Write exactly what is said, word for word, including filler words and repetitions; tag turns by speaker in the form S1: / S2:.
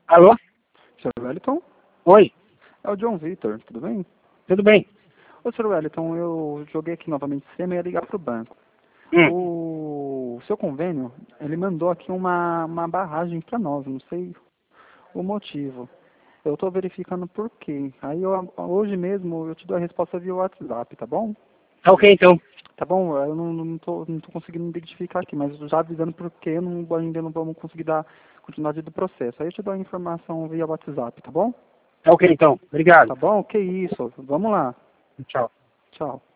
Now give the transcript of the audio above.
S1: Alô?
S2: senhor Wellington?
S1: Oi,
S2: É o John Vitor, tudo bem?
S1: tudo bem?
S2: Ô, senhor Wellington, eu joguei aqui novamente você ia ligar para o banco.
S1: Hum.
S2: O seu convênio, ele mandou aqui uma, uma barragem para nós, não sei o motivo. Eu estou verificando por quê. Aí eu, hoje mesmo eu te dou a resposta via WhatsApp, tá bom?
S1: Tá ok, então.
S2: Tá bom? Eu não, não, tô, não tô conseguindo identificar aqui, mas já avisando por quê, eu não, ainda não vamos conseguir dar continuidade do processo. Aí eu te dou a informação via WhatsApp, tá bom?
S1: Tá ok, então. Obrigado.
S2: Tá bom? Que isso. Vamos lá.
S1: Tchau.
S2: Tchau.